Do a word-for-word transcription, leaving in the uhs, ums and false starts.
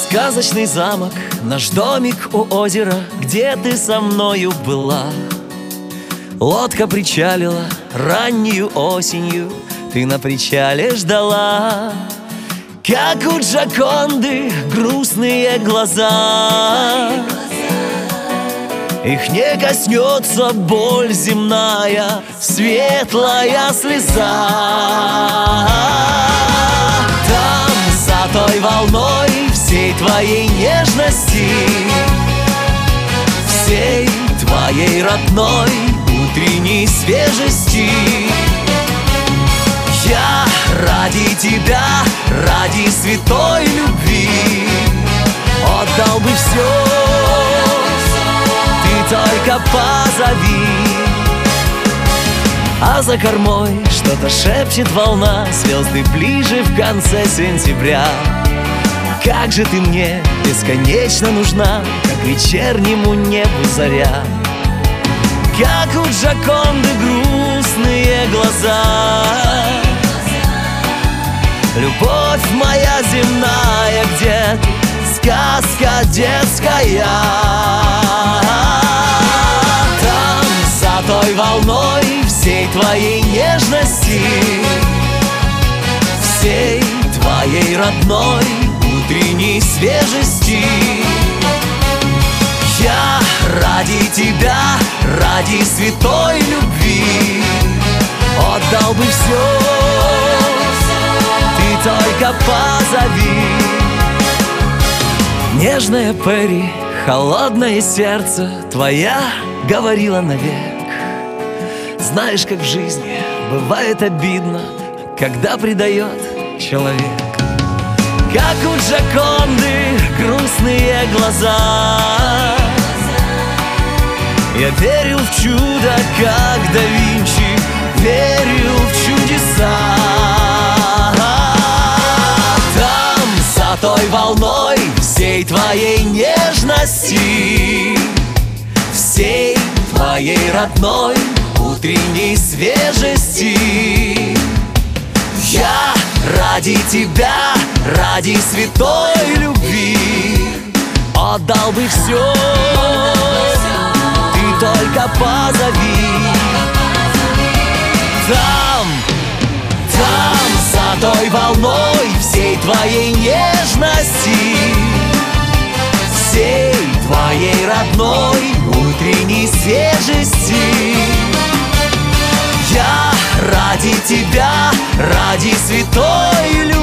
Сказочный замок, наш домик у озера, где ты со мною была. Лодка причалила раннюю осенью, ты на причале ждала. Как у Джоконды грустные глаза, их не коснется боль земная, светлая слеза. Там, за той волной всей твоей нежности, всей твоей родной утренней свежести, я ради тебя, ради святой любви отдал бы все, ты только позови. А за кормой что-то шепчет волна, звезды ближе в конце сентября. Как же ты мне бесконечно нужна, как вечернему небу заря. Как у Джоконды грустные глаза, любовь моя земная, где ты, сказка детская. Там, за той волной всей твоей нежности, всей твоей родной утренней свежести, я ради тебя, ради святой любви отдал бы все, ты только позови. Нежная Перри, холодное сердце, твоя говорила навек. Знаешь, как в жизни бывает обидно, когда предает человек. Как у Джоконды грустные глаза, я верил в чудо, как да Винчи верил в чудеса. Там, за той волной всей твоей нежности, всей твоей родной утренней свежести, я ради тебя, ради святой любви отдал бы все, ты только позови. Там, там, за той волной всей твоей нежности, всей твоей родной утренней свежести, я ради тебя, ради святой любви